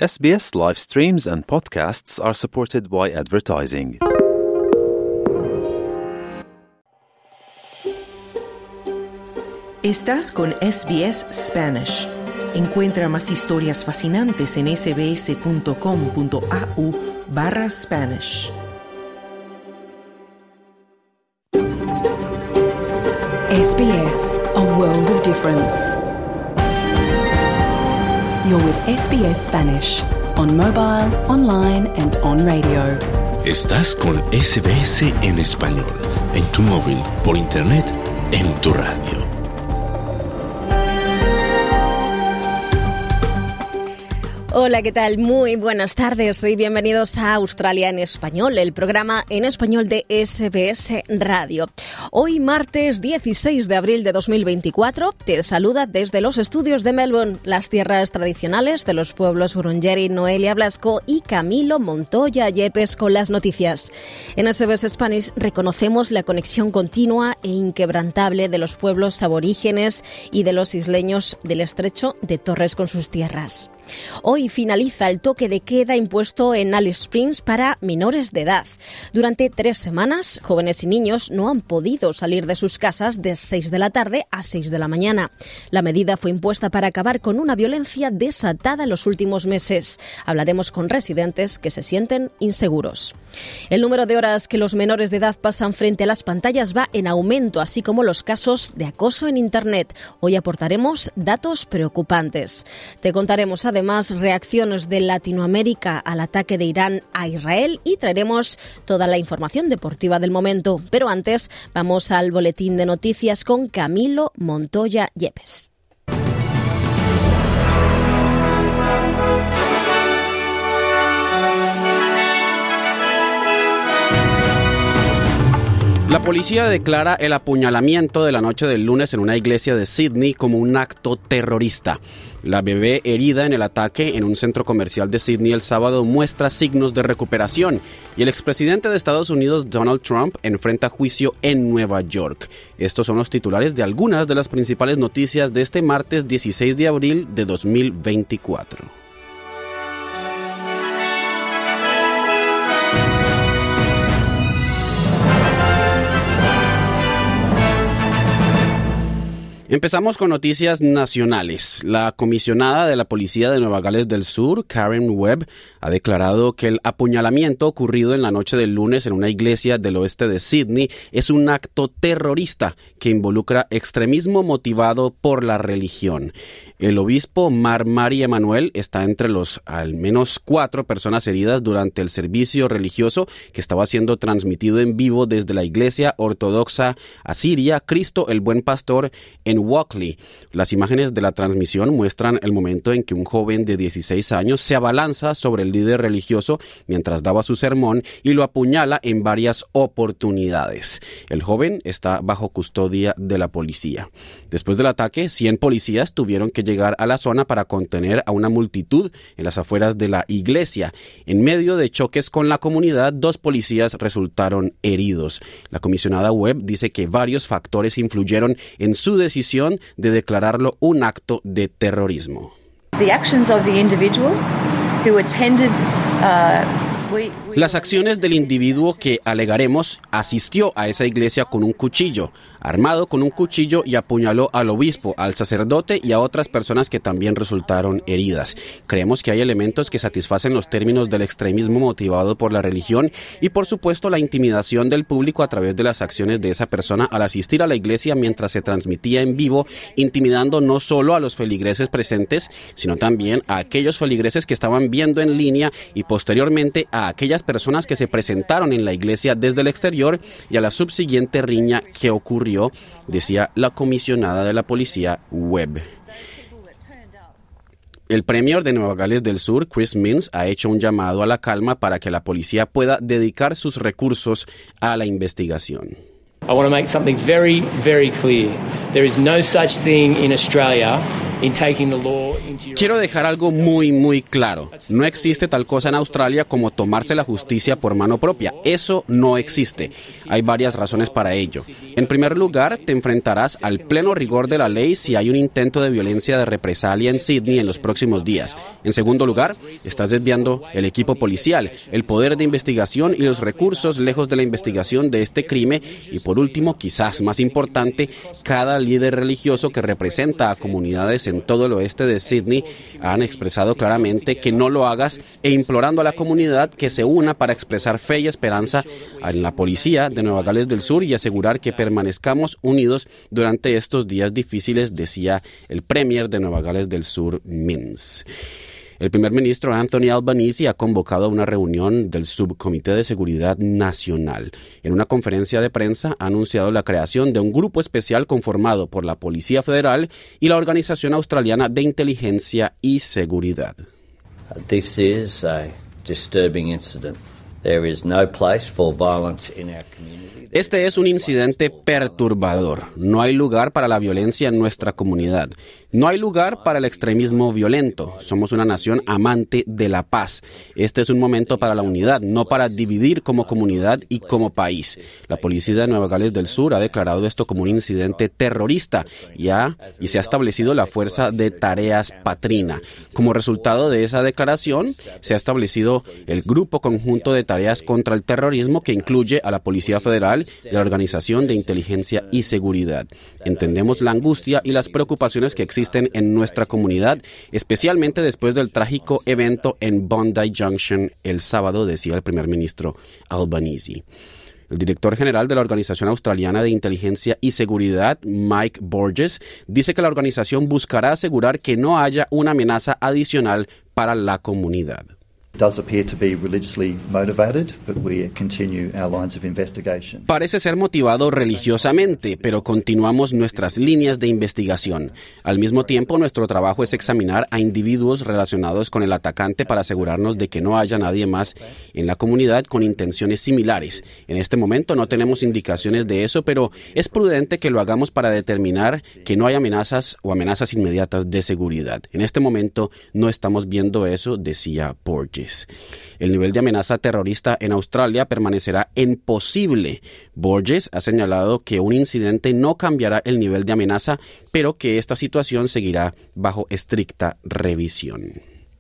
SBS live streams and podcasts are supported by advertising. Estás con SBS Spanish. Encuentra más historias fascinantes en sbs.com.au/Spanish. SBS, a world of difference. You're with SBS Spanish, on mobile, online and on radio. Estás con SBS en español, en tu móvil, por internet, en tu radio. Hola, ¿qué tal? Muy buenas tardes y bienvenidos a Australia en Español, el programa en español de SBS Radio. Hoy, martes 16 de abril de 2024, te saluda desde los estudios de Melbourne, las tierras tradicionales de los pueblos Wurundjeri, Noelia Blasco y Camilo Montoya Yepes con las noticias. En SBS Spanish reconocemos la conexión continua e inquebrantable de los pueblos aborígenes y de los isleños del estrecho de Torres con sus tierras. Hoy finaliza el toque de queda impuesto en Alice Springs para menores de edad. Durante 3 semanas, jóvenes y niños no han podido salir de sus casas de 6 de la tarde a 6 de la mañana. La medida fue impuesta para acabar con una violencia desatada en los últimos meses. Hablaremos con residentes que se sienten inseguros. El número de horas que los menores de edad pasan frente a las pantallas va en aumento, así como los casos de acoso en Internet. Hoy aportaremos datos preocupantes. Te contaremos además reacciones de Latinoamérica al ataque de Irán a Israel y traeremos toda la información deportiva del momento. Pero antes, vamos al boletín de noticias con Camilo Montoya Yepes. La policía declara el apuñalamiento de la noche del lunes en una iglesia de Sydney como un acto terrorista. La bebé herida en el ataque en un centro comercial de Sydney el sábado muestra signos de recuperación y el expresidente de Estados Unidos, Donald Trump, enfrenta juicio en Nueva York. Estos son los titulares de algunas de las principales noticias de este martes 16 de abril de 2024. Empezamos con noticias nacionales. La comisionada de la Policía de Nueva Gales del Sur, Karen Webb, ha declarado que el apuñalamiento ocurrido en la noche del lunes en una iglesia del oeste de Sydney es un acto terrorista que involucra extremismo motivado por la religión. El obispo Mari Emanuel está entre los al menos 4 personas heridas durante el servicio religioso que estaba siendo transmitido en vivo desde la iglesia ortodoxa asiria Cristo el Buen Pastor en Walkley. Las imágenes de la transmisión muestran el momento en que un joven de 16 años se abalanza sobre el líder religioso mientras daba su sermón y lo apuñala en varias oportunidades. El joven está bajo custodia de la policía. Después del ataque, 100 policías tuvieron que llegar a la zona para contener a una multitud en las afueras de la iglesia. En medio de choques con la comunidad, 2 policías resultaron heridos. La comisionada Webb dice que varios factores influyeron en su decisión de declararlo un acto de terrorismo. Las acciones del individuo que alegaremos asistió a esa iglesia con un cuchillo, armado con un cuchillo y apuñaló al obispo, al sacerdote y a otras personas que también resultaron heridas. Creemos que hay elementos que satisfacen los términos del extremismo motivado por la religión y por supuesto la intimidación del público a través de las acciones de esa persona al asistir a la iglesia mientras se transmitía en vivo, intimidando no solo a los feligreses presentes, sino también a aquellos feligreses que estaban viendo en línea y posteriormente a aquellas personas que se presentaron en la iglesia desde el exterior y a la subsiguiente riña que ocurrió, decía la comisionada de la policía Webb. El premier de Nueva Gales del Sur, Chris Minns, ha hecho un llamado a la calma para que la policía pueda dedicar sus recursos a la investigación. I want to make something very, very clear. There is no such thing in Australia Quiero dejar algo muy claro. No existe tal cosa en Australia como tomarse la justicia por mano propia. Eso no existe. Hay varias razones para ello. En primer lugar, te enfrentarás al pleno rigor de la ley si hay un intento de violencia de represalia en Sydney en los próximos días. En segundo lugar, estás desviando el equipo policial, el poder de investigación y los recursos lejos de la investigación de este crimen. Y por último, quizás más importante, cada líder religioso que representa a comunidades en todo el oeste de Sydney han expresado claramente que no lo hagas e implorando a la comunidad que se una para expresar fe y esperanza en la policía de Nueva Gales del Sur y asegurar que permanezcamos unidos durante estos días difíciles, decía el Premier de Nueva Gales del Sur, Minns. El primer ministro Anthony Albanese ha convocado a una reunión del Subcomité de Seguridad Nacional. En una conferencia de prensa ha anunciado la creación de un grupo especial conformado por la Policía Federal y la Organización Australiana de Inteligencia y Seguridad. This is a disturbing incident. There is no place for violence in our community. Este es un incidente perturbador. No hay lugar para la violencia en nuestra comunidad. No hay lugar para el extremismo violento. Somos una nación amante de la paz. Este es un momento para la unidad, no para dividir como comunidad y como país. La policía de Nueva Gales del Sur ha declarado esto como un incidente terrorista y se ha establecido la Fuerza de Tareas Patrina. Como resultado de esa declaración, se ha establecido el Grupo Conjunto de Tareas contra el Terrorismo que incluye a la Policía Federal y la Organización de Inteligencia y Seguridad. Entendemos la angustia y las preocupaciones que existen en nuestra comunidad, especialmente después del trágico evento en Bondi Junction el sábado, decía el primer ministro Albanese. El director general de la Organización Australiana de Inteligencia y Seguridad, Mike Borges, dice que la organización buscará asegurar que no haya una amenaza adicional para la comunidad. Parece ser motivado religiosamente, pero continuamos nuestras líneas de investigación. Al mismo tiempo, nuestro trabajo es examinar a individuos relacionados con el atacante para asegurarnos de que no haya nadie más en la comunidad con intenciones similares. En este momento no tenemos indicaciones de eso, pero es prudente que lo hagamos para determinar que no hay amenazas o amenazas inmediatas de seguridad. En este momento no estamos viendo eso, decía Borges. El nivel de amenaza terrorista en Australia permanecerá imposible. Borges ha señalado que un incidente no cambiará el nivel de amenaza, pero que esta situación seguirá bajo estricta revisión.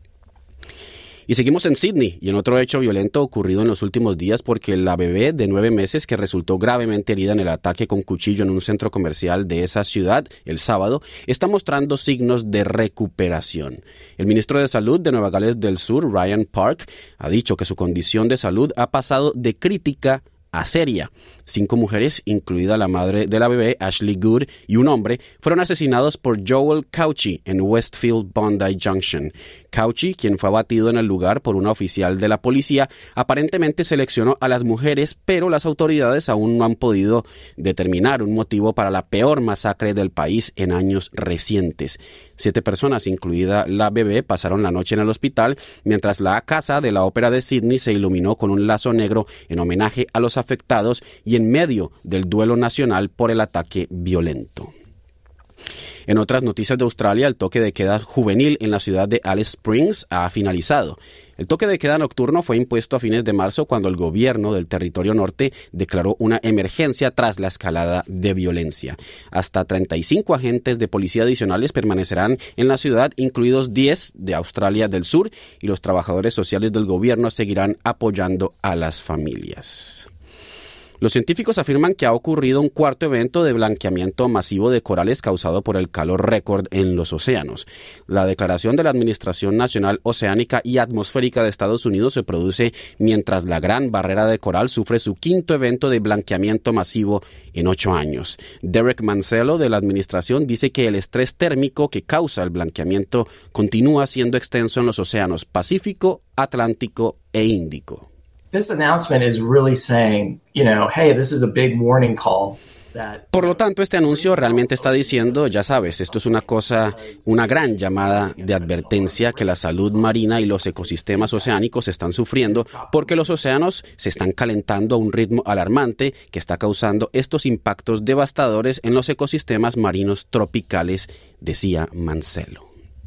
Y seguimos en Sydney y en otro hecho violento ocurrido en los últimos días porque la bebé de 9 meses que resultó gravemente herida en el ataque con cuchillo en un centro comercial de esa ciudad el sábado está mostrando signos de recuperación. El ministro de Salud de Nueva Gales del Sur, Ryan Park, ha dicho que su condición de salud ha pasado de crítica a seria. 5 mujeres, incluida la madre de la bebé, Ashley Good, y un hombre, fueron asesinados por Joel Cauchi en Westfield Bondi Junction. Cauchi, quien fue abatido en el lugar por una oficial de la policía, aparentemente seleccionó a las mujeres, pero las autoridades aún no han podido determinar un motivo para la peor masacre del país en años recientes. 7 personas, incluida la bebé, pasaron la noche en el hospital, mientras la casa de la Ópera de Sydney se iluminó con un lazo negro en homenaje a los afectados y en medio del duelo nacional por el ataque violento. En otras noticias de Australia, el toque de queda juvenil en la ciudad de Alice Springs ha finalizado. El toque de queda nocturno fue impuesto a fines de marzo cuando el gobierno del Territorio Norte declaró una emergencia tras la escalada de violencia. Hasta 35 agentes de policía adicionales permanecerán en la ciudad, incluidos 10 de Australia del Sur, y los trabajadores sociales del gobierno seguirán apoyando a las familias. Los científicos afirman que ha ocurrido un cuarto evento de blanqueamiento masivo de corales causado por el calor récord en los océanos. La declaración de la Administración Nacional Oceánica y Atmosférica de Estados Unidos se produce mientras la Gran Barrera de Coral sufre su quinto evento de blanqueamiento masivo en 8 años. Derek Mancello de la Administración dice que el estrés térmico que causa el blanqueamiento continúa siendo extenso en los océanos Pacífico, Atlántico e Índico. This announcement is really saying, hey, this is a big warning call. Por lo tanto, este anuncio realmente está diciendo, ya sabes, esto es una gran llamada de advertencia que la salud marina y los ecosistemas oceánicos están sufriendo porque los océanos se están calentando a un ritmo alarmante que está causando estos impactos devastadores en los ecosistemas marinos tropicales, decía Mansello.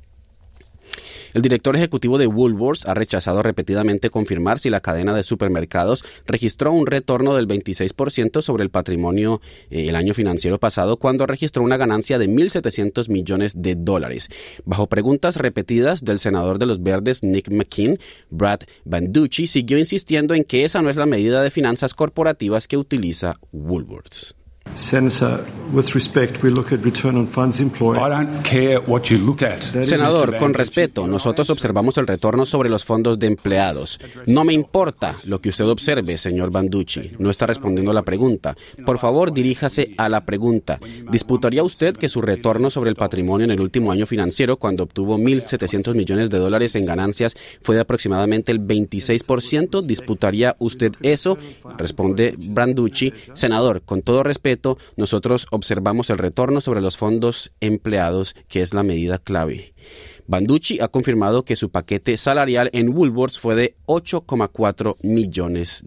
El director ejecutivo de Woolworths ha rechazado repetidamente confirmar si la cadena de supermercados registró un retorno del 26% sobre el patrimonio el año financiero pasado, cuando registró una ganancia de $1.700 millones. Bajo preguntas repetidas del senador de los Verdes, Nick McKean, Brad Banducci siguió insistiendo en que esa no es la medida de finanzas corporativas que utiliza Woolworths. Senator, with respect, we look at return on funds employed. I don't care what you look at. Senador, con respeto, nosotros observamos el retorno sobre los fondos de empleados. No me importa lo que usted observe, señor Banducci. No está respondiendo a la pregunta. Por favor, diríjase a la pregunta. ¿Disputaría usted que su retorno sobre el patrimonio en el último año financiero, cuando obtuvo $1.700 millones en ganancias, fue de aproximadamente el 26%? ¿Disputaría usted eso? Responde Banducci. Senador, con todo respeto, nosotros observamos el retorno sobre los fondos empleados, que es la medida clave. Banducci ha confirmado que su paquete salarial en Woolworths fue de $8,4 millones.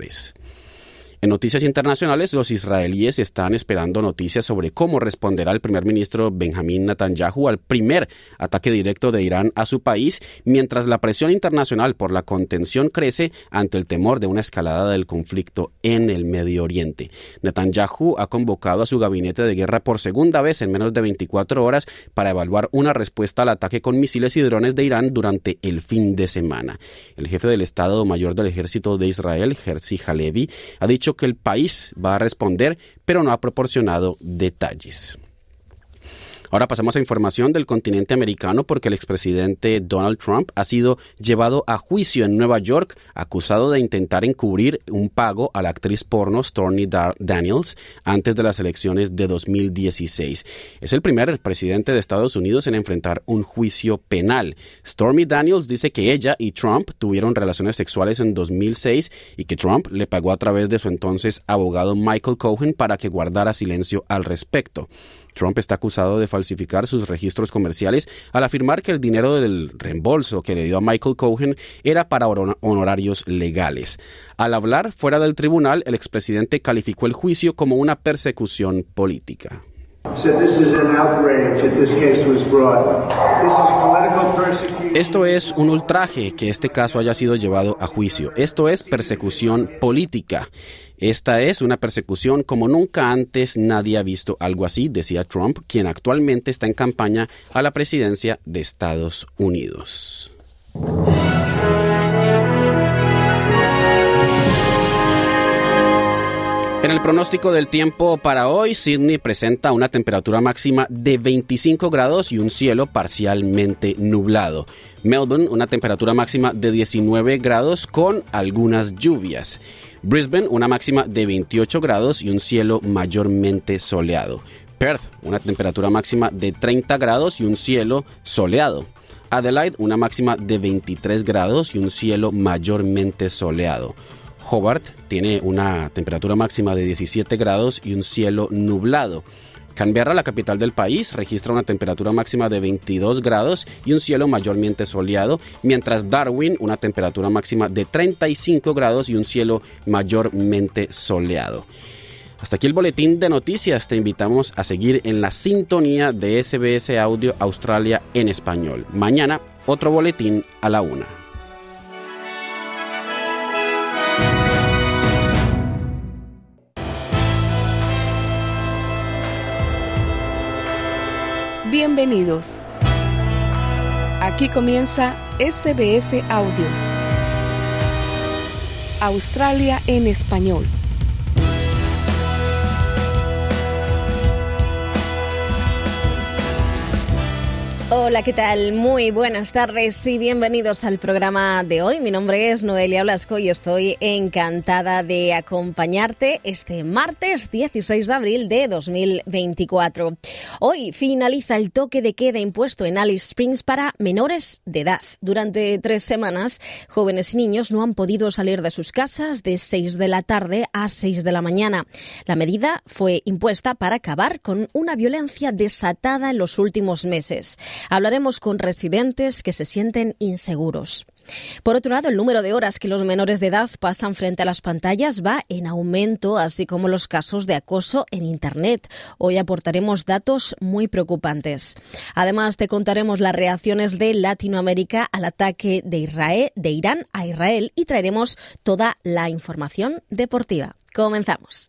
En noticias internacionales, los israelíes están esperando noticias sobre cómo responderá el primer ministro Benjamin Netanyahu al primer ataque directo de Irán a su país, mientras la presión internacional por la contención crece ante el temor de una escalada del conflicto en el Medio Oriente. Netanyahu ha convocado a su gabinete de guerra por segunda vez en menos de 24 horas para evaluar una respuesta al ataque con misiles y drones de Irán durante el fin de semana. El jefe del Estado Mayor del Ejército de Israel, Herzi Halevi, ha dicho que el país va a responder, pero no ha proporcionado detalles. Ahora pasamos a información del continente americano, porque el expresidente Donald Trump ha sido llevado a juicio en Nueva York, acusado de intentar encubrir un pago a la actriz porno Stormy Daniels antes de las elecciones de 2016. Es el primer presidente de Estados Unidos en enfrentar un juicio penal. Stormy Daniels dice que ella y Trump tuvieron relaciones sexuales en 2006 y que Trump le pagó a través de su entonces abogado Michael Cohen para que guardara silencio al respecto. Trump está acusado de falsificar sus registros comerciales al afirmar que el dinero del reembolso que le dio a Michael Cohen era para honorarios legales. Al hablar fuera del tribunal, el expresidente calificó el juicio como una persecución política. Esto es un ultraje que este caso haya sido llevado a juicio. Esto es persecución política. Esta es una persecución como nunca antes nadie ha visto algo así, decía Trump, quien actualmente está en campaña a la presidencia de Estados Unidos. En el pronóstico del tiempo para hoy, Sydney presenta una temperatura máxima de 25 grados y un cielo parcialmente nublado. Melbourne, una temperatura máxima de 19 grados con algunas lluvias. Brisbane, una máxima de 28 grados y un cielo mayormente soleado. Perth, una temperatura máxima de 30 grados y un cielo soleado. Adelaide, una máxima de 23 grados y un cielo mayormente soleado. Hobart tiene una temperatura máxima de 17 grados y un cielo nublado. Canberra, la capital del país, registra una temperatura máxima de 22 grados y un cielo mayormente soleado, mientras Darwin, una temperatura máxima de 35 grados y un cielo mayormente soleado. Hasta aquí el boletín de noticias. Te invitamos a seguir en la sintonía de SBS Audio Australia en español. Mañana, otro boletín a la 1:00. Bienvenidos. Aquí comienza SBS Audio. Australia en español. Hola, ¿qué tal? Muy buenas tardes y bienvenidos al programa de hoy. Mi nombre es Noelia Blasco y estoy encantada de acompañarte este martes 16 de abril de 2024. Hoy finaliza el toque de queda impuesto en Alice Springs para menores de edad. Durante 3 semanas, jóvenes y niños no han podido salir de sus casas de 6 de la tarde a 6 de la mañana. La medida fue impuesta para acabar con una violencia desatada en los últimos meses. Hablaremos con residentes que se sienten inseguros. Por otro lado, el número de horas que los menores de edad pasan frente a las pantallas va en aumento, así como los casos de acoso en Internet. Hoy aportaremos datos muy preocupantes. Además, te contaremos las reacciones de Latinoamérica al ataque de Irán a Israel y traeremos toda la información deportiva. Comenzamos.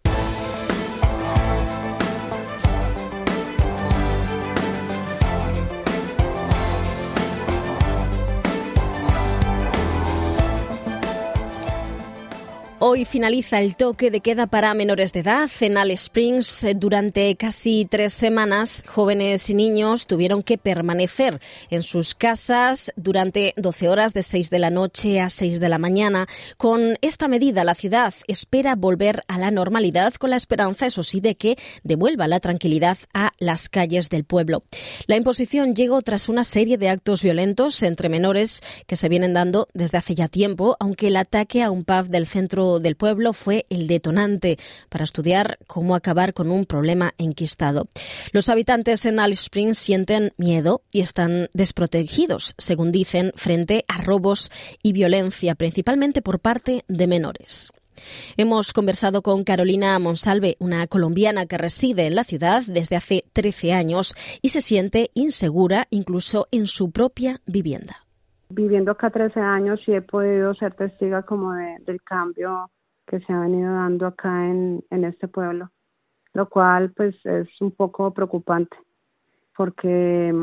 Hoy finaliza el toque de queda para menores de edad en Alice Springs. Durante casi 3 semanas, jóvenes y niños tuvieron que permanecer en sus casas durante 12 horas de 6 de la noche a 6 de la mañana. Con esta medida, la ciudad espera volver a la normalidad con la esperanza, eso sí, de que devuelva la tranquilidad a las calles del pueblo. La imposición llegó tras una serie de actos violentos entre menores que se vienen dando desde hace ya tiempo, aunque el ataque a un pub del centro del pueblo fue el detonante para estudiar cómo acabar con un problema enquistado. Los habitantes en Alice Springs sienten miedo y están desprotegidos, según dicen, frente a robos y violencia, principalmente por parte de menores. Hemos conversado con Carolina Monsalve, una colombiana que reside en la ciudad desde hace 13 años y se siente insegura incluso en su propia vivienda. Viviendo acá 13 años sí he podido ser testiga como del cambio que se ha venido dando acá en este pueblo, lo cual pues es un poco preocupante porque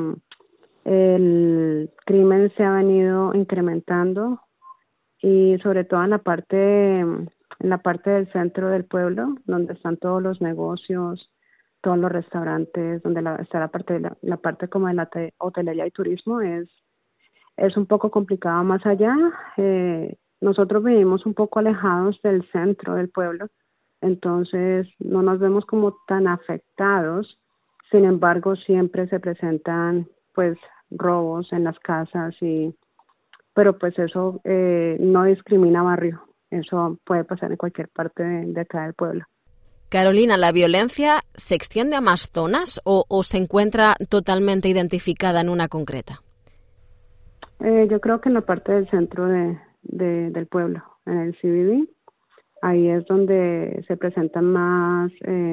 el crimen se ha venido incrementando y sobre todo en la parte del centro del pueblo, donde están todos los negocios, todos los restaurantes, donde está la parte como de la hotelería y turismo es un poco complicado más allá. Nosotros vivimos un poco alejados del centro del pueblo, entonces no nos vemos como tan afectados. Sin embargo, siempre se presentan pues robos en las casas pero pues eso no discrimina barrio. Eso puede pasar en cualquier parte de acá del pueblo. Carolina, ¿la violencia se extiende a más zonas o se encuentra totalmente identificada en una concreta? Yo creo que en la parte del centro del pueblo, en el CBD, ahí es donde se presentan más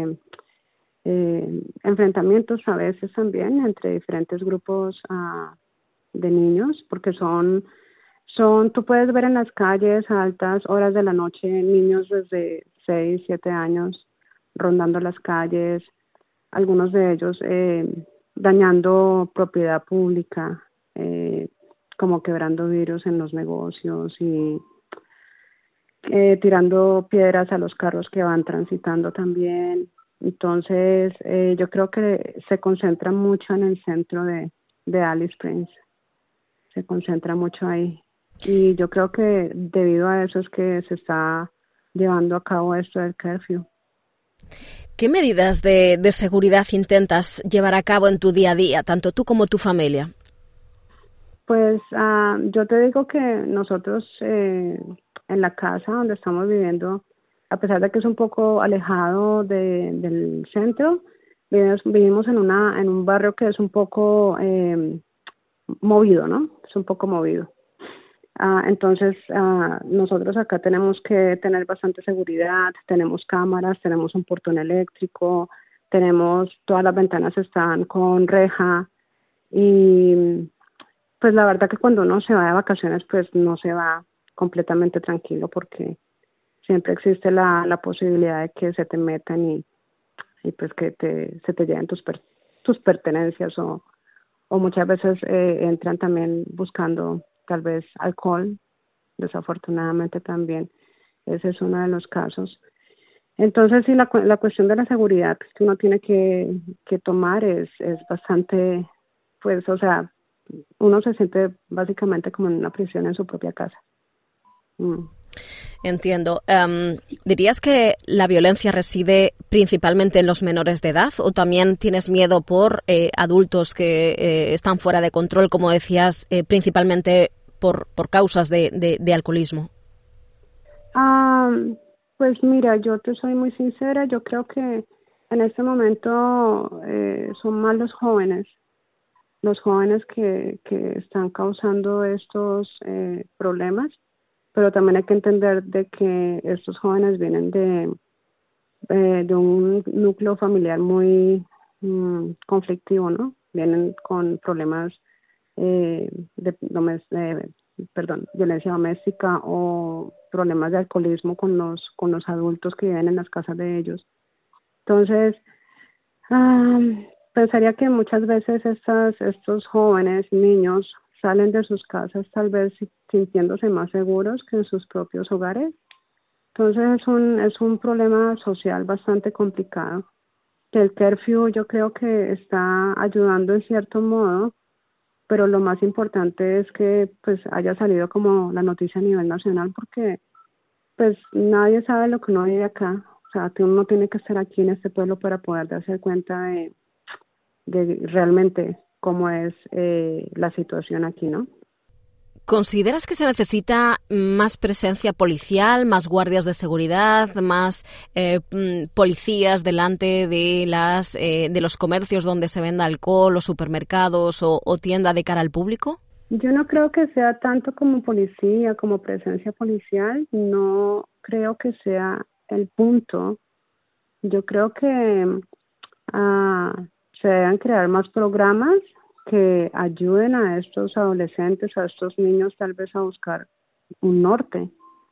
enfrentamientos a veces también entre diferentes grupos de niños, porque tú puedes ver en las calles a altas horas de la noche niños desde 6, 7 años rondando las calles, algunos de ellos dañando propiedad pública, como quebrando vidrios en los negocios y tirando piedras a los carros que van transitando también. Entonces, yo creo que se concentra mucho en el centro de Alice Springs. Se concentra mucho ahí. Y yo creo que debido a eso es que se está llevando a cabo esto del curfew. ¿Qué medidas de seguridad intentas llevar a cabo en tu día a día, tanto tú como tu familia? Pues yo te digo que nosotros en la casa donde estamos viviendo, a pesar de que es un poco alejado del centro, vivimos en un barrio que es un poco movido, ¿no? Es un poco movido. Entonces nosotros acá tenemos que tener bastante seguridad, tenemos cámaras, tenemos un portón eléctrico, todas las ventanas están con reja y pues la verdad que cuando uno se va de vacaciones pues no se va completamente tranquilo porque siempre existe la posibilidad de que se te metan y pues que se te lleven tus pertenencias o muchas veces entran también buscando tal vez alcohol, desafortunadamente también ese es uno de los casos. Entonces sí, la cuestión de la seguridad que uno tiene que tomar es bastante pues, o sea, uno se siente básicamente como en una prisión en su propia casa. Entiendo. ¿Dirías que la violencia reside principalmente en los menores de edad o también tienes miedo por adultos que están fuera de control, como decías, principalmente por causas de alcoholismo? Pues mira, yo te soy muy sincera, yo creo que en este momento son más los jóvenes que están causando estos problemas, pero también hay que entender de que estos jóvenes vienen de un núcleo familiar muy conflictivo, ¿no? Vienen con problemas violencia doméstica o problemas de alcoholismo con los adultos que viven en las casas de ellos. Entonces, pensaría que muchas veces estos jóvenes, niños, salen de sus casas tal vez sintiéndose más seguros que en sus propios hogares. Entonces es un problema social bastante complicado. Que el curfew yo creo que está ayudando en cierto modo, pero lo más importante es que pues haya salido como la noticia a nivel nacional, porque pues nadie sabe lo que uno vive acá. O sea, que uno tiene que estar aquí en este pueblo para poder darse cuenta de realmente cómo es la situación aquí, ¿no? ¿Consideras que se necesita más presencia policial, más guardias de seguridad, más policías delante de los comercios donde se venda alcohol o supermercados o tienda de cara al público? Yo no creo que sea tanto como policía, como presencia policial. No creo que sea el punto. Yo creo que se deben crear más programas que ayuden a estos adolescentes, a estos niños tal vez a buscar un norte,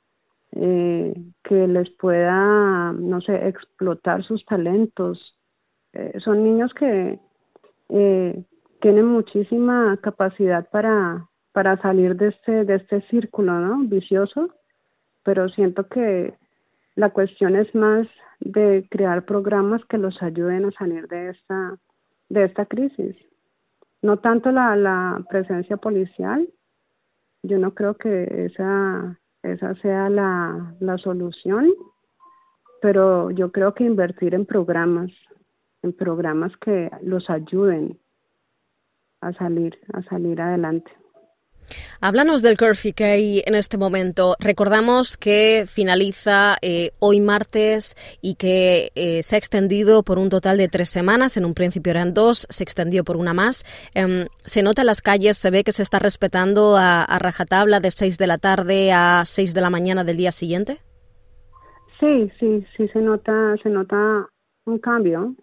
que les pueda, no sé, explotar sus talentos. Son niños que tienen muchísima capacidad para salir de este círculo, ¿no? Vicioso, pero siento que la cuestión es más de crear programas que los ayuden a salir de esta crisis. No tanto la presencia policial. Yo no creo que esa sea la solución, pero yo creo que invertir en programas que los ayuden a salir adelante. Háblanos del curfew que hay en este momento. Recordamos que finaliza hoy martes y que se ha extendido por un total de 3 semanas. En un principio eran 2, se extendió por una más. Se nota en las calles, se ve que se está respetando a rajatabla de 6 de la tarde a 6 de la mañana del día siguiente. Sí, se nota un cambio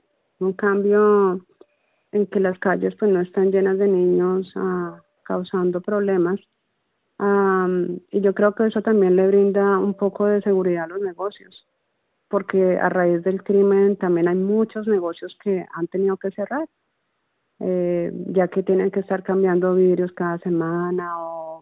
en que las calles pues no están llenas de niños causando problemas, y yo creo que eso también le brinda un poco de seguridad a los negocios, porque a raíz del crimen también hay muchos negocios que han tenido que cerrar, ya que tienen que estar cambiando vidrios cada semana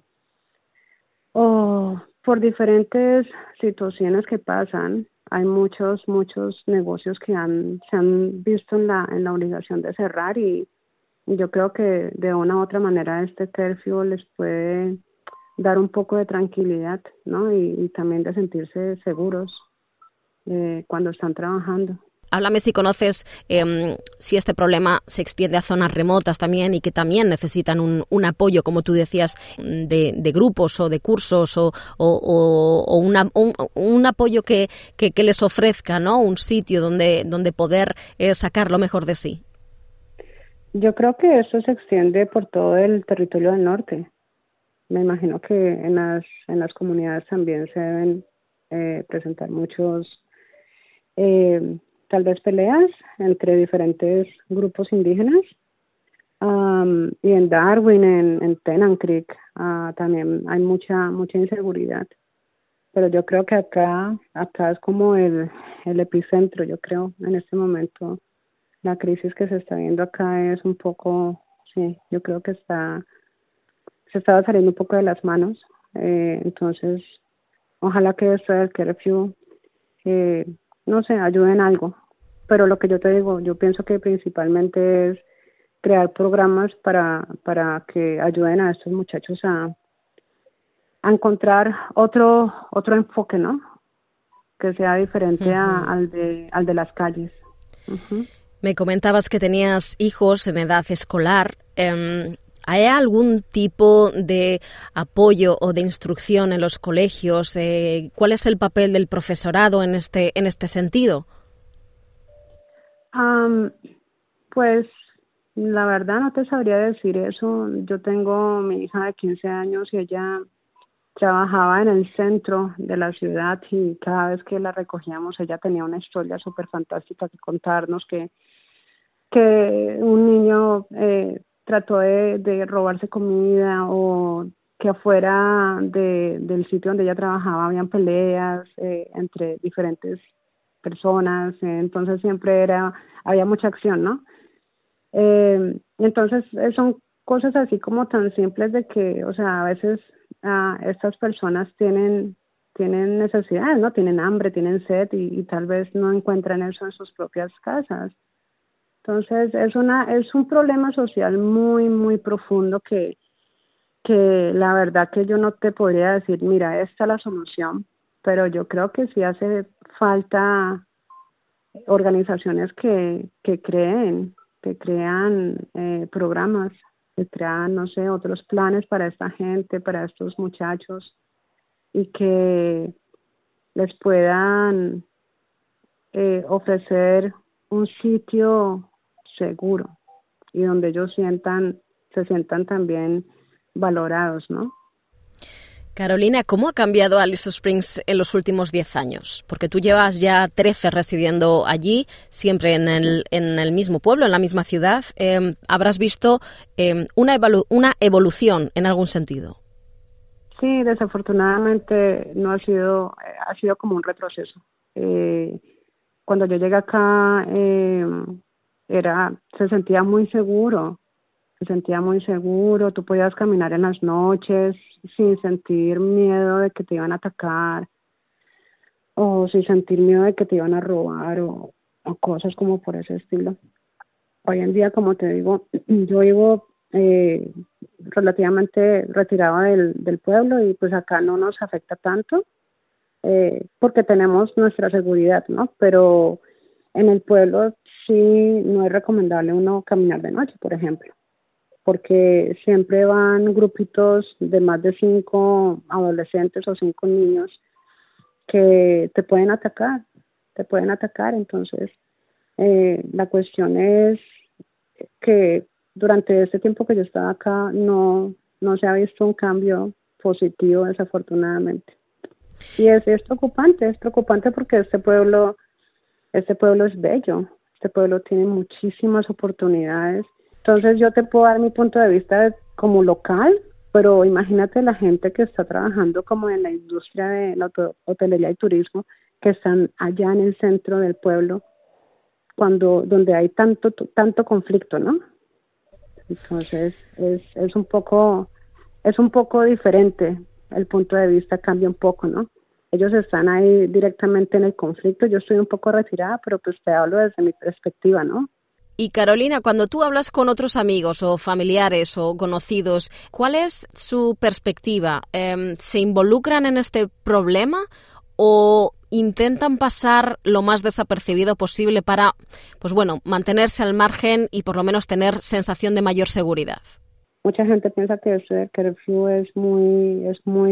o por diferentes situaciones que pasan. Hay muchos negocios que se han visto en la obligación de cerrar, y yo creo que de una u otra manera este curfew les puede dar un poco de tranquilidad, ¿no? Y también de sentirse seguros cuando están trabajando. Háblame si conoces si este problema se extiende a zonas remotas también y que también necesitan un apoyo, como tú decías, de grupos o de cursos o un apoyo que les ofrezca, ¿no? Un sitio donde poder sacar lo mejor de sí. Yo creo que esto se extiende por todo el territorio del norte. Me imagino que en las comunidades también se deben presentar muchos tal vez peleas entre diferentes grupos indígenas, y en Darwin, en Tennant Creek, también hay mucha inseguridad, pero yo creo que acá es como el epicentro. Yo creo en este momento la crisis que se está viendo acá es un poco, sí, yo creo que se estaba saliendo un poco de las manos, entonces ojalá que esto del curfew no sé, ayude en algo. Pero lo que yo te digo, yo pienso que principalmente es crear programas para que ayuden a estos muchachos a encontrar otro enfoque, ¿no? Que sea diferente al de las calles. Uh-huh. Me comentabas que tenías hijos en edad escolar. ¿Hay algún tipo de apoyo o de instrucción en los colegios? ¿Cuál es el papel del profesorado en este sentido? Pues la verdad no te sabría decir eso. Yo tengo mi hija de 15 años y ella trabajaba en el centro de la ciudad y cada vez que la recogíamos ella tenía una historia súper fantástica que contarnos, que un niño trató de robarse comida o que afuera del sitio donde ella trabajaba habían peleas entre diferentes personas, entonces siempre había mucha acción, ¿no? Entonces son cosas así como tan simples de que, o sea, a veces estas personas tienen necesidades, ¿no? Tienen hambre, tienen sed y tal vez no encuentran eso en sus propias casas. Entonces es un problema social muy, muy profundo que la verdad que yo no te podría decir, mira, esta es la solución, pero yo creo que sí hace falta organizaciones que crean programas, que crean, no sé, otros planes para esta gente, para estos muchachos y que les puedan ofrecer un sitio seguro y donde ellos se sientan también valorados, ¿no? Carolina, ¿cómo ha cambiado Alice Springs en los últimos 10 años? Porque tú llevas ya 13 residiendo allí, siempre en el mismo pueblo, en la misma ciudad. ¿Habrás visto una evolución en algún sentido? Sí, desafortunadamente no ha sido como un retroceso. Cuando yo llegué acá se sentía muy seguro. Tú podías caminar en las noches sin sentir miedo de que te iban a atacar o sin sentir miedo de que te iban a robar o cosas como por ese estilo. Hoy en día, como te digo, yo vivo relativamente retirado del pueblo y pues acá no nos afecta tanto porque tenemos nuestra seguridad, ¿no? Pero en el pueblo sí no es recomendable uno caminar de noche, por ejemplo, porque siempre van grupitos de más de 5 adolescentes o 5 niños que te pueden atacar. Entonces, la cuestión es que durante este tiempo que yo estaba acá no se ha visto un cambio positivo, desafortunadamente. Y es preocupante porque este pueblo es bello, este pueblo tiene muchísimas oportunidades. Entonces yo te puedo dar mi punto de vista como local, pero imagínate la gente que está trabajando como en la industria de la hotelería y turismo, que están allá en el centro del pueblo, donde hay tanto conflicto, ¿no? Entonces es un poco diferente, el punto de vista cambia un poco, ¿no? Ellos están ahí directamente en el conflicto, yo estoy un poco retirada, pero pues te hablo desde mi perspectiva, ¿no? Y Carolina, cuando tú hablas con otros amigos o familiares o conocidos, ¿cuál es su perspectiva? ¿Se involucran en este problema o intentan pasar lo más desapercibido posible para, pues bueno, mantenerse al margen y por lo menos tener sensación de mayor seguridad? Mucha gente piensa que ese curfew es muy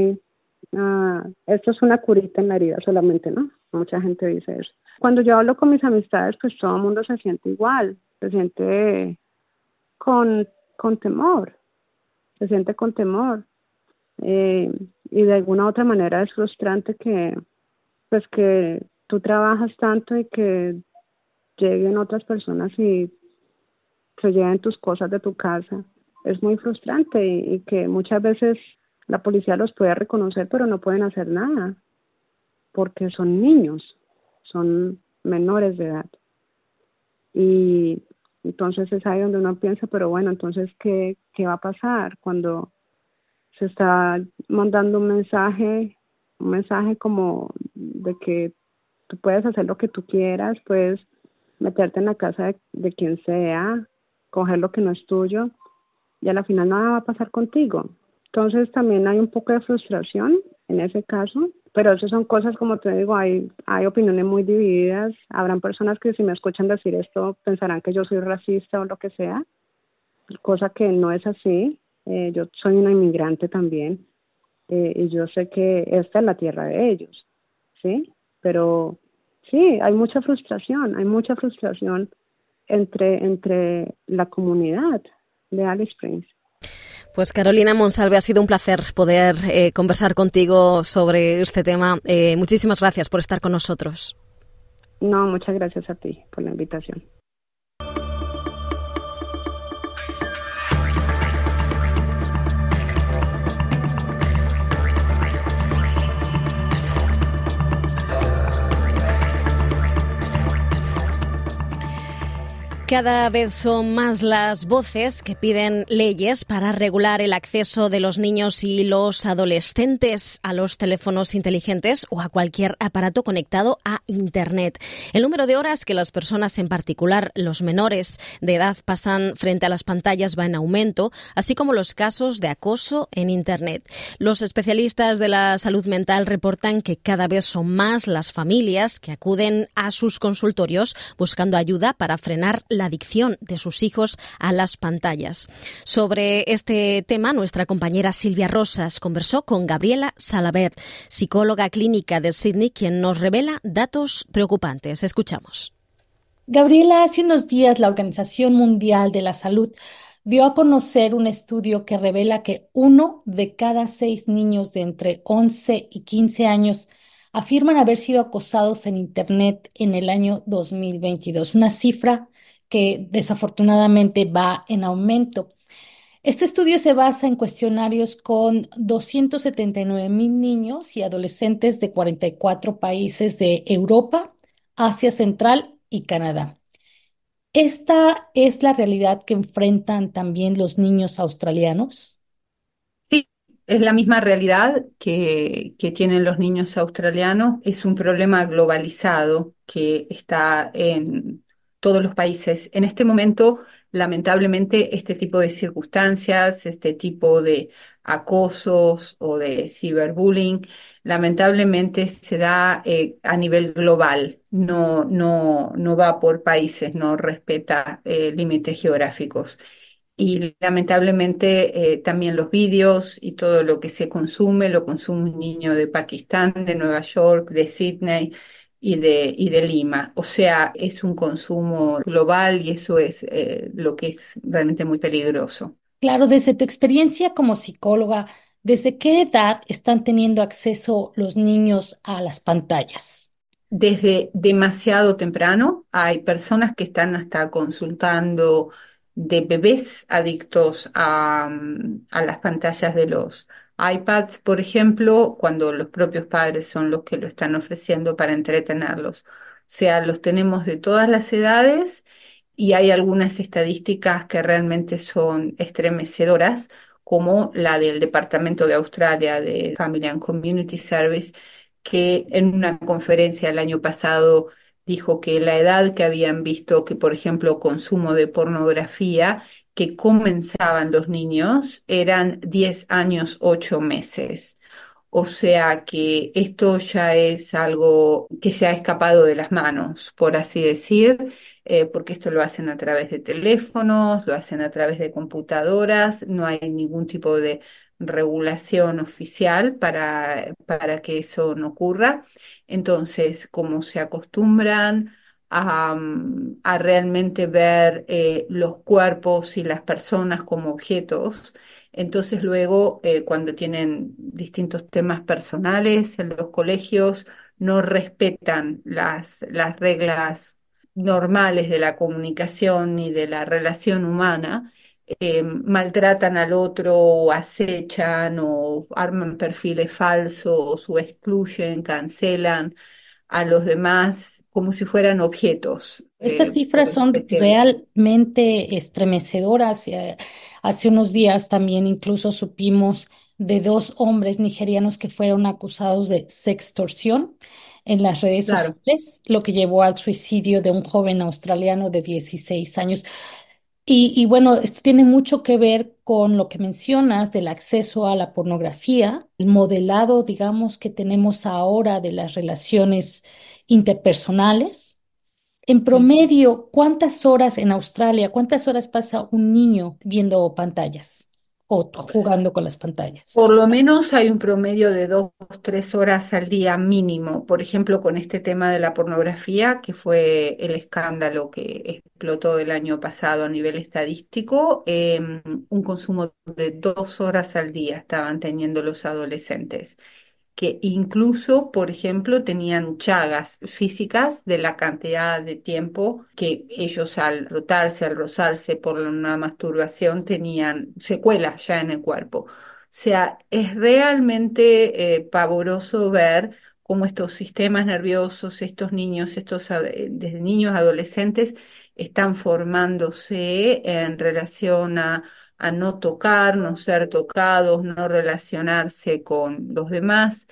esto es una curita en la herida solamente, ¿no? Mucha gente dice eso. Cuando yo hablo con mis amistades, pues todo el mundo se siente igual, se siente con temor, y de alguna u otra manera es frustrante que tú trabajas tanto y que lleguen otras personas y se lleven tus cosas de tu casa. Es muy frustrante y que muchas veces la policía los puede reconocer, pero no pueden hacer nada, porque son niños, son menores de edad. Y entonces es ahí donde uno piensa, pero bueno, entonces, ¿qué va a pasar cuando se está mandando un mensaje como de que tú puedes hacer lo que tú quieras, puedes meterte en la casa de quien sea, coger lo que no es tuyo y a la final nada va a pasar contigo. Entonces también hay un poco de frustración en ese caso, pero eso son cosas, como te digo, hay opiniones muy divididas. Habrán personas que si me escuchan decir esto pensarán que yo soy racista o lo que sea, cosa que no es así. Yo soy una inmigrante también, y yo sé que esta es la tierra de ellos, ¿sí? Pero sí, hay mucha frustración entre la comunidad de Alice Springs. Pues Carolina Monsalve, ha sido un placer poder conversar contigo sobre este tema. Muchísimas gracias por estar con nosotros. No, muchas gracias a ti por la invitación. Cada vez son más las voces que piden leyes para regular el acceso de los niños y los adolescentes a los teléfonos inteligentes o a cualquier aparato conectado a Internet. El número de horas que las personas, en particular los menores de edad, pasan frente a las pantallas va en aumento, así como los casos de acoso en Internet. Los especialistas de la salud mental reportan que cada vez son más las familias que acuden a sus consultorios buscando ayuda para frenar la adicción de sus hijos a las pantallas. Sobre este tema, nuestra compañera Silvia Rosas conversó con Gabriela Salabert, psicóloga clínica de Sydney, quien nos revela datos preocupantes. Escuchamos. Gabriela, hace unos días la Organización Mundial de la Salud dio a conocer un estudio que revela que 1 de cada 6 niños de entre 11 y 15 años afirman haber sido acosados en Internet en el año 2022, una cifra que desafortunadamente va en aumento. Este estudio se basa en cuestionarios con 279,000 niños y adolescentes de 44 países de Europa, Asia Central y Canadá. ¿Esta es la realidad que enfrentan también los niños australianos? Sí, es la misma realidad que tienen los niños australianos. Es un problema globalizado que está en todos los países. En este momento, lamentablemente, este tipo de circunstancias, este tipo de acosos o de ciberbullying, lamentablemente se da a nivel global, no va por países, no respeta límites geográficos. Y lamentablemente también los vídeos y todo lo que se consume, lo consume un niño de Pakistán, de Nueva York, de Sydney y de Lima. O sea, es un consumo global y eso es lo que es realmente muy peligroso. Claro, desde tu experiencia como psicóloga, ¿desde qué edad están teniendo acceso los niños a las pantallas? Desde demasiado temprano. Hay personas que están hasta consultando de bebés adictos a las pantallas de los iPads, por ejemplo, cuando los propios padres son los que lo están ofreciendo para entretenerlos. O sea, los tenemos de todas las edades y hay algunas estadísticas que realmente son estremecedoras, como la del Departamento de Australia de Family and Community Service, que en una conferencia el año pasado dijo que la edad que habían visto que, por ejemplo, consumo de pornografía que comenzaban los niños eran 10 años, 8 meses. O sea que esto ya es algo que se ha escapado de las manos, por así decir, porque esto lo hacen a través de teléfonos, lo hacen a través de computadoras, no hay ningún tipo de regulación oficial para que eso no ocurra. Entonces, como se acostumbran a realmente ver los cuerpos y las personas como objetos, entonces luego cuando tienen distintos temas personales en los colegios, no respetan las reglas normales de la comunicación y de la relación humana, maltratan al otro o acechan o arman perfiles falsos o excluyen, cancelan a los demás como si fueran objetos. Estas cifras son realmente estremecedoras. Hace unos días también incluso supimos de 2 hombres nigerianos que fueron acusados de sextorsión en las redes sociales, lo que llevó al suicidio de un joven australiano de 16 años. Y bueno, esto tiene mucho que ver con lo que mencionas del acceso a la pornografía, el modelado, digamos, que tenemos ahora de las relaciones interpersonales. En promedio, ¿cuántas horas en Australia, cuántas horas pasa un niño viendo pantallas o jugando con las pantallas? Por lo menos hay un promedio de 2, 3 horas al día mínimo. Por ejemplo, con este tema de la pornografía, que fue el escándalo que explotó el año pasado a nivel estadístico, un consumo de 2 horas al día estaban teniendo los adolescentes, que incluso, por ejemplo, tenían chagas físicas de la cantidad de tiempo que ellos al rotarse, al rozarse por una masturbación, tenían secuelas ya en el cuerpo. O sea, es realmente pavoroso ver cómo estos sistemas nerviosos, estos niños, desde niños adolescentes, están formándose en relación a no tocar, no ser tocados, no relacionarse con los demás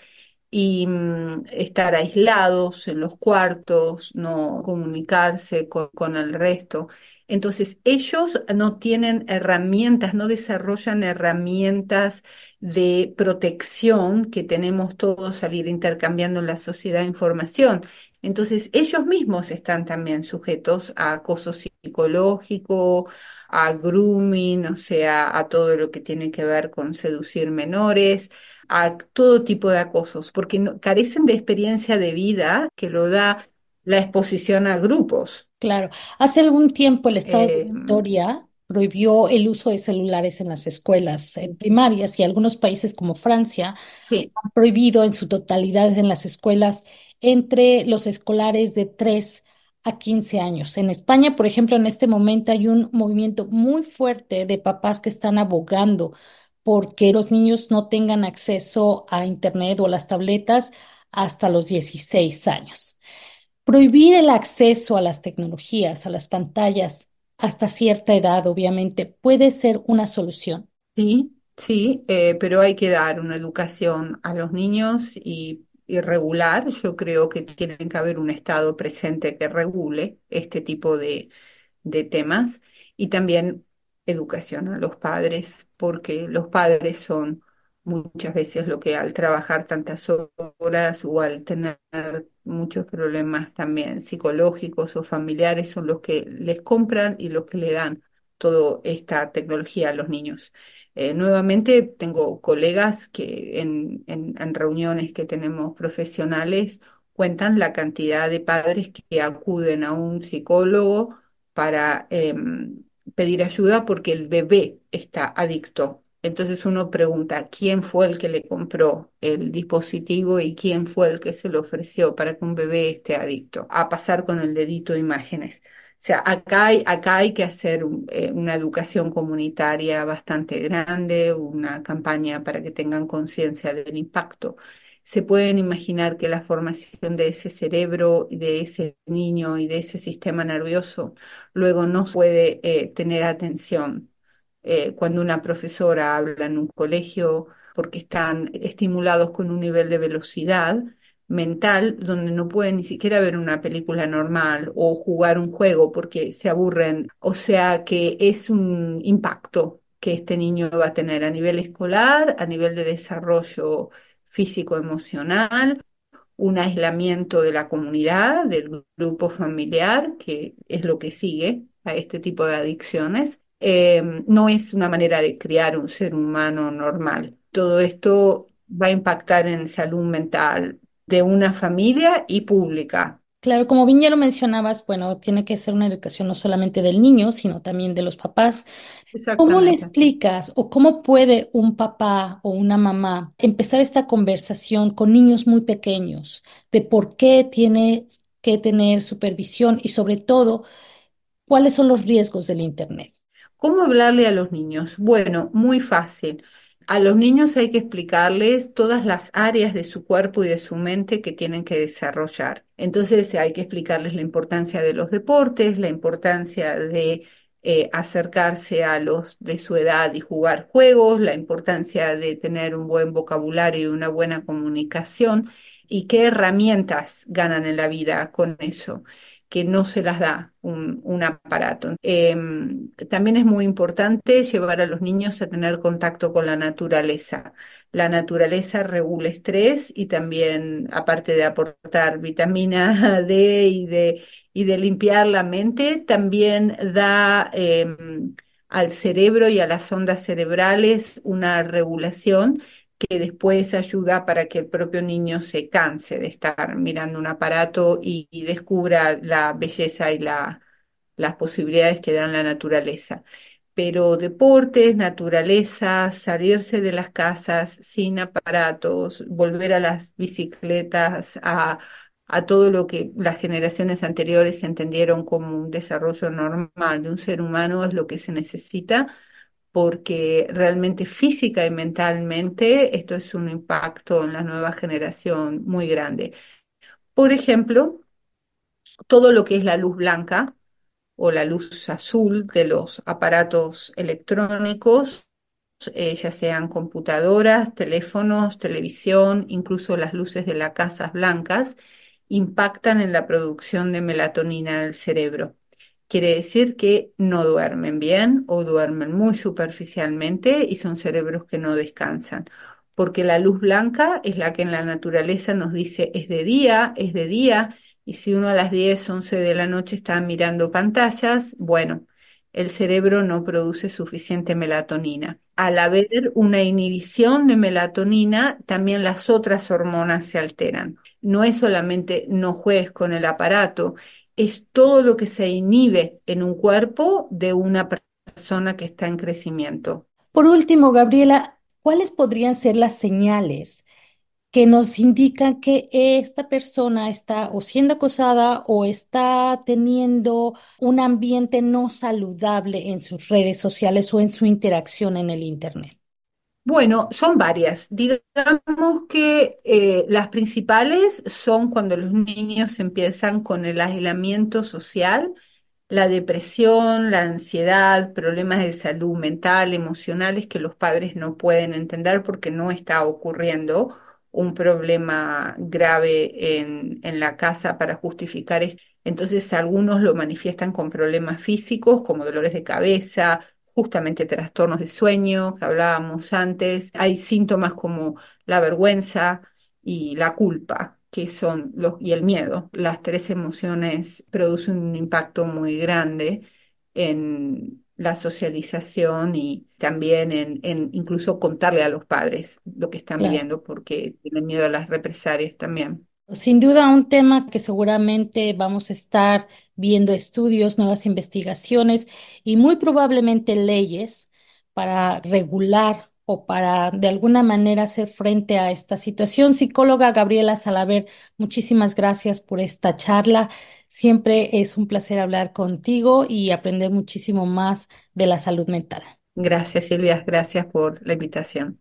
y estar aislados en los cuartos, no comunicarse con el resto. Entonces, ellos no tienen herramientas, no desarrollan herramientas de protección que tenemos todos al ir intercambiando en la sociedad información. Entonces, ellos mismos están también sujetos a acoso psicológico, a grooming, o sea, a todo lo que tiene que ver con seducir menores, a todo tipo de acosos, porque carecen de experiencia de vida que lo da la exposición a grupos. Claro, hace algún tiempo el estado de Victoria prohibió el uso de celulares en las escuelas primarias y algunos países como Francia han prohibido en su totalidad en las escuelas entre los escolares de 3 a 15 años. En España, por ejemplo, en este momento hay un movimiento muy fuerte de papás que están abogando porque los niños no tengan acceso a Internet o a las tabletas hasta los 16 años. Prohibir el acceso a las tecnologías, a las pantallas, hasta cierta edad, obviamente, puede ser una solución. Sí, sí, pero hay que dar una educación a los niños y regular. Yo creo que tiene que haber un Estado presente que regule este tipo de temas y también educación a los padres, porque los padres son muchas veces lo que al trabajar tantas horas o al tener muchos problemas también psicológicos o familiares son los que les compran y los que le dan toda esta tecnología a los niños. Nuevamente tengo colegas que en reuniones que tenemos profesionales cuentan la cantidad de padres que acuden a un psicólogo para pedir ayuda porque el bebé está adicto. Entonces uno pregunta, ¿quién fue el que le compró el dispositivo y quién fue el que se lo ofreció para que un bebé esté adicto? A pasar con el dedito imágenes. O sea, acá hay que hacer una educación comunitaria bastante grande, una campaña para que tengan conciencia del impacto. Se pueden imaginar que la formación de ese cerebro, de ese niño y de ese sistema nervioso luego no puede tener atención cuando una profesora habla en un colegio porque están estimulados con un nivel de velocidad mental donde no pueden ni siquiera ver una película normal o jugar un juego porque se aburren. O sea que es un impacto que este niño va a tener a nivel escolar, a nivel de desarrollo físico emocional, un aislamiento de la comunidad, del grupo familiar, que es lo que sigue a este tipo de adicciones. No es una manera de criar un ser humano normal. Todo esto va a impactar en salud mental de una familia y pública. Claro, como bien ya lo mencionabas, bueno, tiene que ser una educación no solamente del niño, sino también de los papás. ¿Cómo le Exactamente. explicas o cómo puede un papá o una mamá empezar esta conversación con niños muy pequeños de por qué tiene que tener supervisión y sobre todo, cuáles son los riesgos del Internet? ¿Cómo hablarle a los niños? Bueno, muy fácil. A los niños hay que explicarles todas las áreas de su cuerpo y de su mente que tienen que desarrollar. Entonces hay que explicarles la importancia de los deportes, la importancia de acercarse a los de su edad y jugar juegos, la importancia de tener un buen vocabulario y una buena comunicación y qué herramientas ganan en la vida con eso. que no se las da un aparato. También es muy importante llevar a los niños a tener contacto con la naturaleza. La naturaleza regula estrés y también, aparte de aportar vitamina D y de limpiar la mente, también da al cerebro y a las ondas cerebrales una regulación que después ayuda para que el propio niño se canse de estar mirando un aparato y descubra la belleza y las posibilidades que dan la naturaleza. Pero deportes, naturaleza, salirse de las casas sin aparatos, volver a las bicicletas, a todo lo que las generaciones anteriores entendieron como un desarrollo normal de un ser humano es lo que se necesita, porque realmente física y mentalmente esto es un impacto en la nueva generación muy grande. Por ejemplo, todo lo que es la luz blanca o la luz azul de los aparatos electrónicos, ya sean computadoras, teléfonos, televisión, incluso las luces de las casas blancas, impactan en la producción de melatonina en el cerebro. Quiere decir que no duermen bien o duermen muy superficialmente y son cerebros que no descansan. Porque la luz blanca es la que en la naturaleza nos dice es de día, y si uno a las 10, 11 de la noche está mirando pantallas, bueno, el cerebro no produce suficiente melatonina. Al haber una inhibición de melatonina, también las otras hormonas se alteran. No es solamente no juegues con el aparato, es todo lo que se inhibe en un cuerpo de una persona que está en crecimiento. Por último, Gabriela, ¿cuáles podrían ser las señales que nos indican que esta persona está o siendo acosada o está teniendo un ambiente no saludable en sus redes sociales o en su interacción en el Internet? Bueno, son varias. Digamos que las principales son cuando los niños empiezan con el aislamiento social, la depresión, la ansiedad, problemas de salud mental, emocionales que los padres no pueden entender porque no está ocurriendo un problema grave en la casa para justificar esto. Entonces algunos lo manifiestan con problemas físicos como dolores de cabeza, justamente trastornos de sueño que hablábamos antes. Hay síntomas como la vergüenza y la culpa, que son y el miedo. Las tres emociones producen un impacto muy grande en la socialización y también en incluso contarle a los padres lo que están viviendo, porque tienen miedo a las represalias también. Sin duda, un tema que seguramente vamos a estar viendo estudios, nuevas investigaciones y muy probablemente leyes para regular o para de alguna manera hacer frente a esta situación. Psicóloga Gabriela Salaver, muchísimas gracias por esta charla. Siempre es un placer hablar contigo y aprender muchísimo más de la salud mental. Gracias, Silvia. Gracias por la invitación.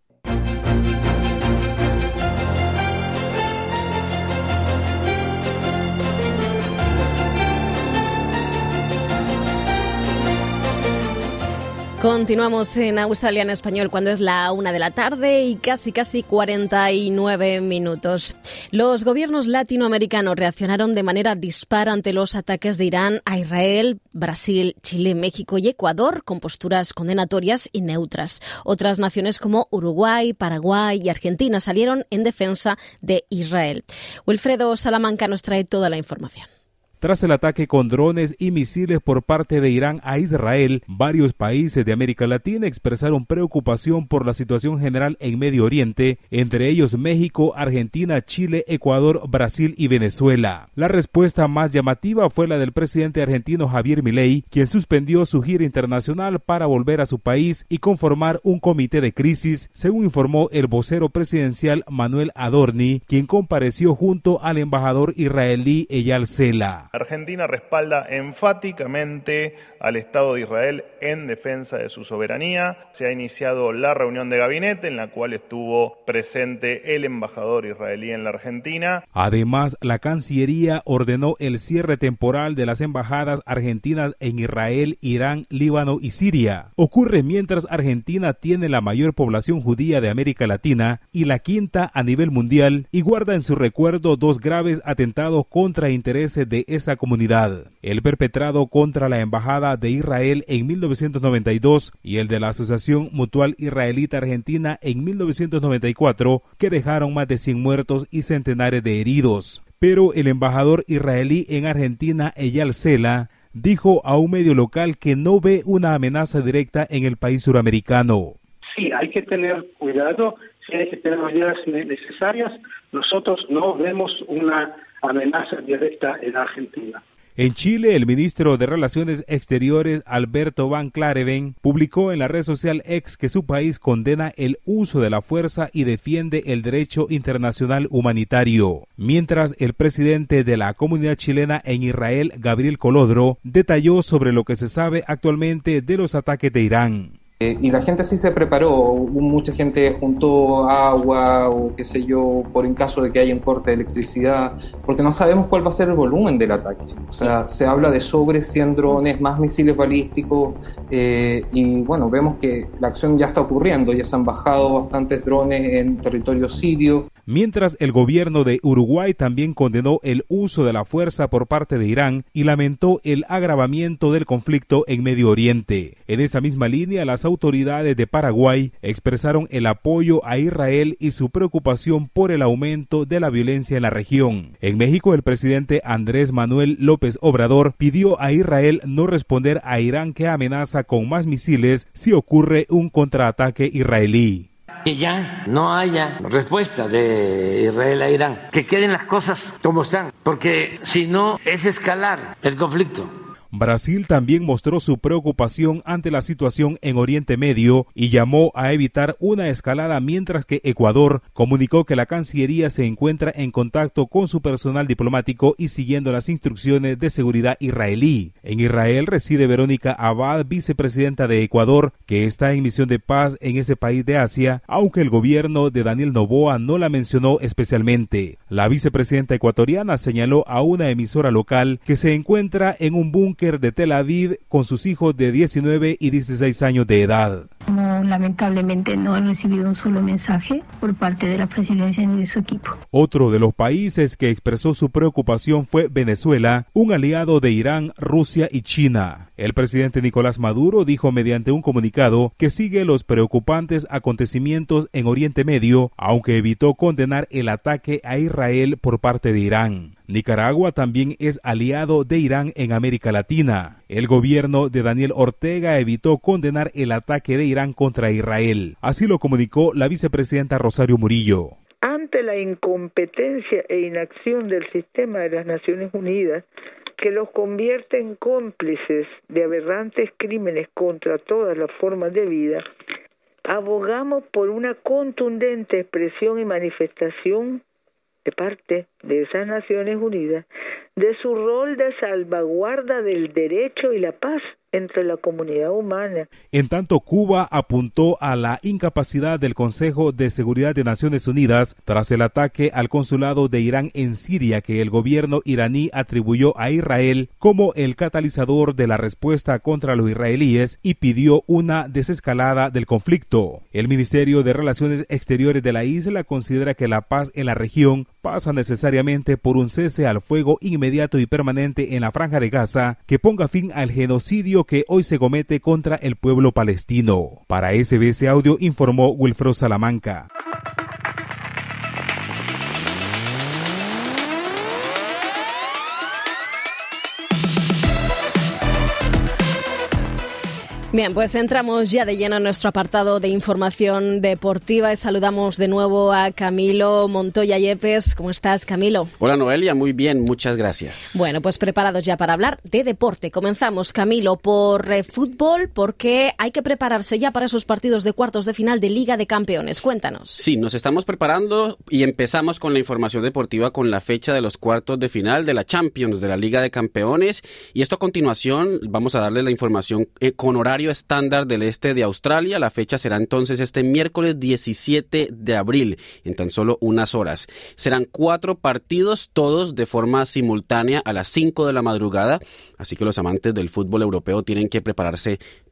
Continuamos en Australia en Español cuando es la 1 de la tarde y casi 49 minutos. Los gobiernos latinoamericanos reaccionaron de manera dispar ante los ataques de Irán a Israel, Brasil, Chile, México y Ecuador con posturas condenatorias y neutras. Otras naciones como Uruguay, Paraguay y Argentina salieron en defensa de Israel. Wilfredo Salamanca nos trae toda la información. Tras el ataque con drones y misiles por parte de Irán a Israel, varios países de América Latina expresaron preocupación por la situación general en Medio Oriente, entre ellos México, Argentina, Chile, Ecuador, Brasil y Venezuela. La respuesta más llamativa fue la del presidente argentino Javier Milei, quien suspendió su gira internacional para volver a su país y conformar un comité de crisis, según informó el vocero presidencial Manuel Adorni, quien compareció junto al embajador israelí Eyal Sela. Argentina respalda enfáticamente al Estado de Israel en defensa de su soberanía. Se ha iniciado la reunión de gabinete en la cual estuvo presente el embajador israelí en la Argentina. Además, la Cancillería ordenó el cierre temporal de las embajadas argentinas en Israel, Irán, Líbano y Siria. Ocurre mientras Argentina tiene la mayor población judía de América Latina y la quinta a nivel mundial y guarda en su recuerdo dos graves atentados contra intereses de ese esa comunidad. El perpetrado contra la Embajada de Israel en 1992 y el de la Asociación Mutual Israelita Argentina en 1994, que dejaron más de 100 muertos y centenares de heridos. Pero el embajador israelí en Argentina, Eyal Sela, dijo a un medio local que no ve una amenaza directa en el país suramericano. Sí, hay que tener cuidado, sí hay que tener medidas necesarias. Nosotros no vemos una amenaza directa en Argentina. En Chile, el ministro de Relaciones Exteriores, Alberto Van Clareven, publicó en la red social X que su país condena el uso de la fuerza y defiende el derecho internacional humanitario. Mientras el presidente de la comunidad chilena en Israel, Gabriel Colodro, detalló sobre lo que se sabe actualmente de los ataques de Irán. Y la gente sí se preparó, mucha gente juntó agua o qué sé yo, por en caso de que haya un corte de electricidad, porque no sabemos cuál va a ser el volumen del ataque. O sea, se habla de sobre 100 drones, más misiles balísticos, y bueno, vemos que la acción ya está ocurriendo, ya se han bajado bastantes drones en territorio sirio. Mientras el gobierno de Uruguay también condenó el uso de la fuerza por parte de Irán y lamentó el agravamiento del conflicto en Medio Oriente. En esa misma línea, las autoridades de Paraguay expresaron el apoyo a Israel y su preocupación por el aumento de la violencia en la región. En México, el presidente Andrés Manuel López Obrador pidió a Israel no responder a Irán, que amenaza con más misiles si ocurre un contraataque israelí. Que ya no haya respuesta de Israel a Irán, que queden las cosas como están, porque si no es escalar el conflicto. Brasil también mostró su preocupación ante la situación en Oriente Medio y llamó a evitar una escalada, mientras que Ecuador comunicó que la Cancillería se encuentra en contacto con su personal diplomático y siguiendo las instrucciones de seguridad israelí. En Israel reside Verónica Abad, vicepresidenta de Ecuador, que está en misión de paz en ese país de Asia, aunque el gobierno de Daniel Noboa no la mencionó especialmente. La vicepresidenta ecuatoriana señaló a una emisora local que se encuentra en un búnker de Tel Aviv con sus hijos de 19 y 16 años de edad. Lamentablemente no he recibido un solo mensaje por parte de la presidencia ni de su equipo. Otro de los países que expresó su preocupación fue Venezuela, un aliado de Irán, Rusia y China. El presidente Nicolás Maduro dijo mediante un comunicado que sigue los preocupantes acontecimientos en Oriente Medio, aunque evitó condenar el ataque a Israel por parte de Irán. Nicaragua también es aliado de Irán en América Latina. El gobierno de Daniel Ortega evitó condenar el ataque de Irán contra Israel. Así lo comunicó la vicepresidenta Rosario Murillo. Ante la incompetencia e inacción del sistema de las Naciones Unidas, que los convierte en cómplices de aberrantes crímenes contra todas las formas de vida, abogamos por una contundente expresión y manifestación de parte de esas Naciones Unidas de su rol de salvaguarda del derecho y la paz entre la comunidad humana. En tanto, Cuba apuntó a la incapacidad del Consejo de Seguridad de Naciones Unidas tras el ataque al consulado de Irán en Siria, que el gobierno iraní atribuyó a Israel como el catalizador de la respuesta contra los israelíes y pidió una desescalada del conflicto. El Ministerio de Relaciones Exteriores de la isla considera que la paz en la región pasa necesariamente por un cese al fuego inmediato y permanente en la Franja de Gaza que ponga fin al genocidio que hoy se comete contra el pueblo palestino. Para SBS Audio informó Wilfredo Salamanca. Bien, pues entramos ya de lleno en nuestro apartado de información deportiva y saludamos de nuevo a Camilo Montoya Yepes. ¿Cómo estás, Camilo? Hola, Noelia, muy bien, muchas gracias. Bueno, pues preparados ya para hablar de deporte. Comenzamos, Camilo, por fútbol, porque hay que prepararse ya para esos partidos de cuartos de final de Liga de Campeones. Cuéntanos. Sí, nos estamos preparando y empezamos con la información deportiva con la fecha de los cuartos de final de la Champions, de la Liga de Campeones. Y esto a continuación vamos a darle la información con horario estándar del este de Australia. La fecha será entonces este miércoles 17 de abril, en tan solo unas horas. Serán 4 partidos, todos de forma simultánea a las 5 de la madrugada, así que los amantes del fútbol europeo tienen que prepararse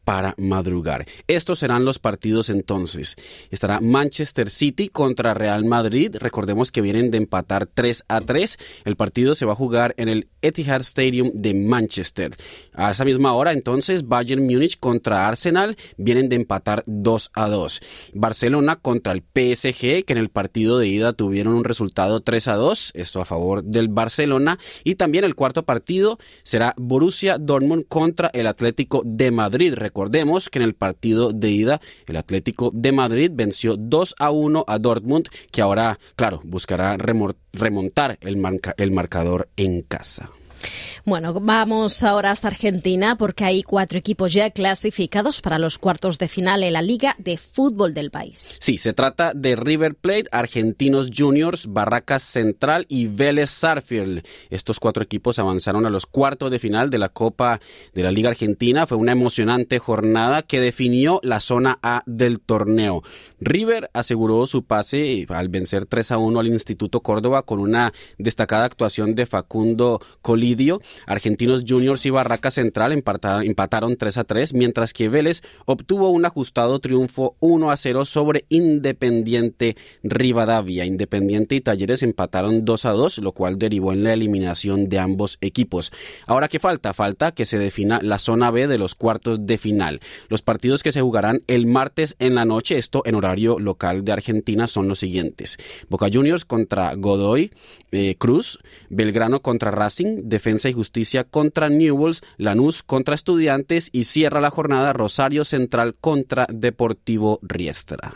para madrugar. Estos serán los partidos entonces. Estará Manchester City contra Real Madrid. Recordemos que vienen de empatar 3-3. El partido se va a jugar en el Etihad Stadium de Manchester. A esa misma hora entonces Bayern Múnich contra Arsenal, vienen de empatar 2-2. Barcelona contra el PSG, que en el partido de ida tuvieron un resultado 3-2, esto a favor del Barcelona. Y también el cuarto partido será Borussia Dortmund contra el Atlético de Madrid. Recordemos que en el partido de ida el Atlético de Madrid venció 2-1 a Dortmund, que ahora, claro, buscará remontar el marcador en casa. Bueno, vamos ahora hasta Argentina porque hay 4 equipos ya clasificados para los cuartos de final en la Liga de Fútbol del país. Sí, se trata de River Plate, Argentinos Juniors, Barracas Central y Vélez Sarsfield. Estos 4 equipos avanzaron a los cuartos de final de la Copa de la Liga Argentina. Fue una emocionante jornada que definió la zona A del torneo. River aseguró su pase al vencer 3-1 al Instituto Córdoba con una destacada actuación de Facundo Colidio. Argentinos Juniors y Barracas Central empataron 3-3, mientras que Vélez obtuvo un ajustado triunfo 1-0 sobre Independiente Rivadavia. Independiente y Talleres empataron 2-2, lo cual derivó en la eliminación de ambos equipos. Ahora, ¿qué falta? Falta que se defina la zona B de los cuartos de final. Los partidos que se jugarán el martes en la noche, esto en horario local de Argentina, son los siguientes: Boca Juniors contra Godoy Cruz, Belgrano contra Racing, Defensa y Justicia contra Newell's, Lanús contra Estudiantes y cierra la jornada Rosario Central contra Deportivo Riestra.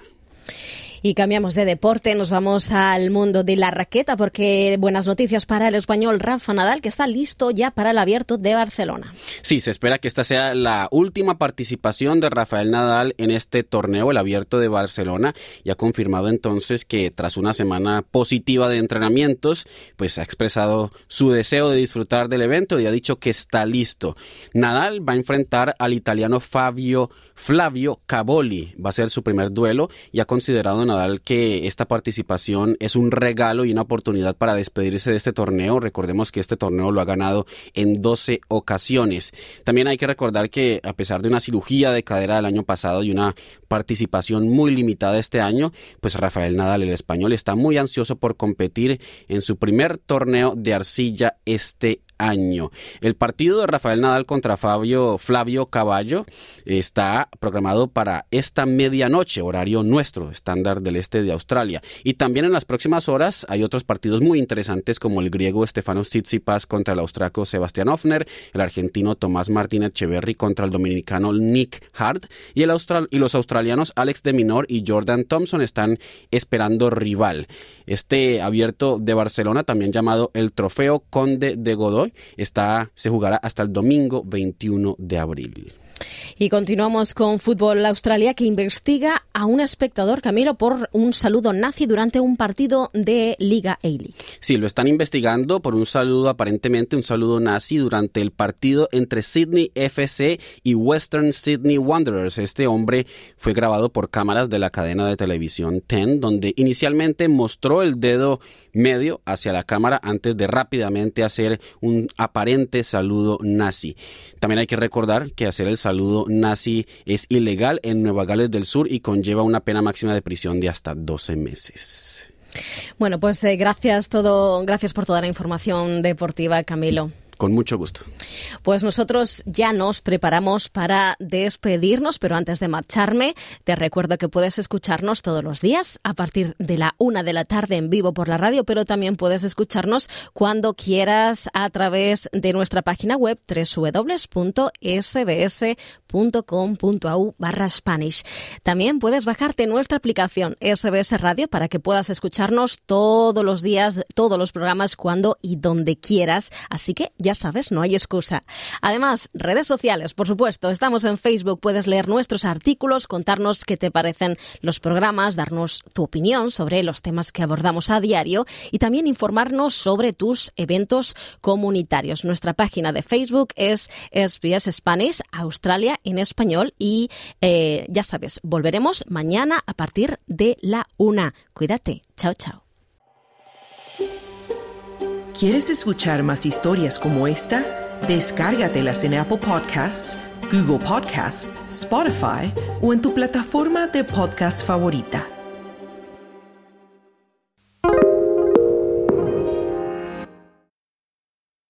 Y cambiamos de deporte, nos vamos al mundo de la raqueta porque buenas noticias para el español Rafa Nadal, que está listo ya para el Abierto de Barcelona. Sí, se espera que esta sea la última participación de Rafael Nadal en este torneo, el Abierto de Barcelona, y ha confirmado entonces que tras una semana positiva de entrenamientos, pues ha expresado su deseo de disfrutar del evento y ha dicho que está listo. Nadal va a enfrentar al italiano Flavio Cavoli, va a ser su primer duelo y ha considerado Nadal que esta participación es un regalo y una oportunidad para despedirse de este torneo. Recordemos que este torneo lo ha ganado en 12 ocasiones. También hay que recordar que a pesar de una cirugía de cadera del año pasado y una participación muy limitada este año, pues Rafael Nadal, el español, está muy ansioso por competir en su primer torneo de arcilla este año. El partido de Rafael Nadal contra Flavio Cavallo está programado para esta medianoche, horario nuestro, estándar del este de Australia. Y también en las próximas horas hay otros partidos muy interesantes como el griego Stefanos Tsitsipas contra el austriaco Sebastian Ofner, el argentino Tomás Martín Echeverry contra el dominicano Nick Hart y los australianos Alex de Minaur y Jordan Thompson están esperando rival. Este Abierto de Barcelona, también llamado el Trofeo Conde de Godó, se jugará hasta el domingo 21 de abril. Y continuamos con fútbol. Australia, que investiga a un espectador, Camilo, por un saludo nazi durante un partido de Liga A-League. Sí, lo están investigando por aparentemente un saludo nazi durante el partido entre Sydney FC y Western Sydney Wanderers. Este hombre fue grabado por cámaras de la cadena de televisión 10, donde inicialmente mostró el dedo medio hacia la cámara antes de rápidamente hacer un aparente saludo nazi. También hay que recordar que hacer el saludo nazi es ilegal en Nueva Gales del Sur y conlleva una pena máxima de prisión de hasta 12 meses. Bueno, pues gracias por toda la información deportiva, Camilo. Con mucho gusto. Pues nosotros ya nos preparamos para despedirnos, pero antes de marcharme, te recuerdo que puedes escucharnos todos los días a partir de la 1 de la tarde en vivo por la radio, pero también puedes escucharnos cuando quieras a través de nuestra página web www.sbs.com.au/Spanish. También puedes bajarte nuestra aplicación SBS Radio para que puedas escucharnos todos los días, todos los programas, cuando y donde quieras. Así que ya sabes, no hay excusa. Además, redes sociales, por supuesto. Estamos en Facebook, puedes leer nuestros artículos, contarnos qué te parecen los programas, darnos tu opinión sobre los temas que abordamos a diario y también informarnos sobre tus eventos comunitarios. Nuestra página de Facebook es SBS Spanish, Australia en español y ya sabes, volveremos mañana a partir de la 1. Cuídate. Chao, chao. ¿Quieres escuchar más historias como esta? Descárgatelas en Apple Podcasts, Google Podcasts, Spotify o en tu plataforma de podcast favorita.